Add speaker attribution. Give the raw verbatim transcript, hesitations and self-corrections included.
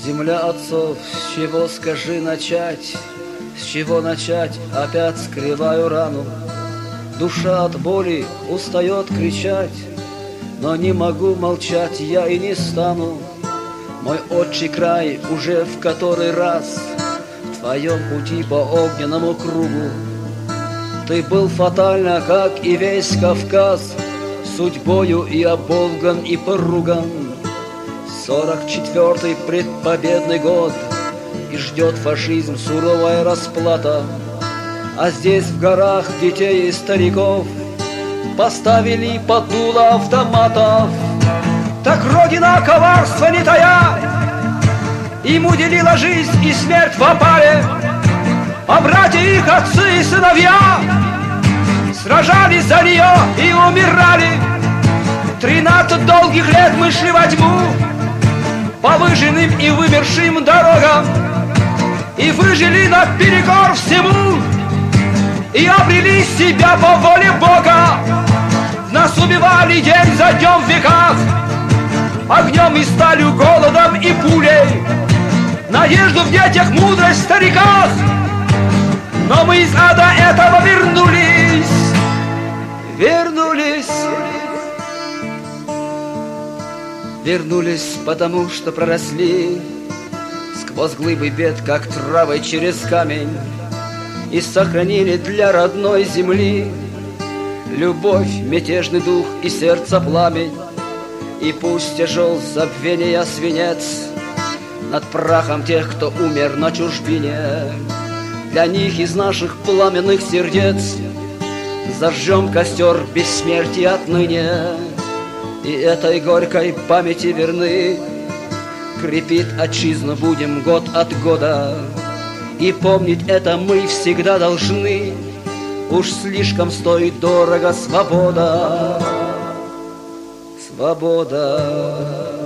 Speaker 1: Земля отцов, с чего, скажи, начать? С чего начать? Опять скрываю рану. Душа от боли устает кричать, но не могу молчать я и не стану. Мой отчий край уже в который раз в твоем пути по огненному кругу. Ты был фатально, как и весь Кавказ, судьбою и оболган, и поруган. Сорок четвертый предпобедный год, и ждет фашизм суровая расплата. А здесь в горах детей и стариков поставили под дуло автоматов. Так Родина коварства не тая им уделила жизнь и смерть в опале. А братья их отцы и сыновья сражались за нее и умирали. Тринадцать долгих лет мы шли во тьму по выжженным и вымершим дорогам, и выжили наперекор всему, и обрели себя по воле Бога. Нас убивали день за днем в веках, огнем и сталью, голодом и пулей, надежду в детях, мудрость в стариках. Но мы из ада этого вернулись, вернулись, вернулись, потому что проросли сквозь глыбы бед, как травой через камень, и сохранили для родной земли любовь, мятежный дух и сердце пламень. И пусть тяжел забвения свинец над прахом тех, кто умер на чужбине, для них из наших пламенных сердец зажжем костер бессмертия отныне. И этой горькой памяти верны крепит отчизну будем год от года. И помнить это мы всегда должны, уж слишком стоит дорого свобода. Свобода.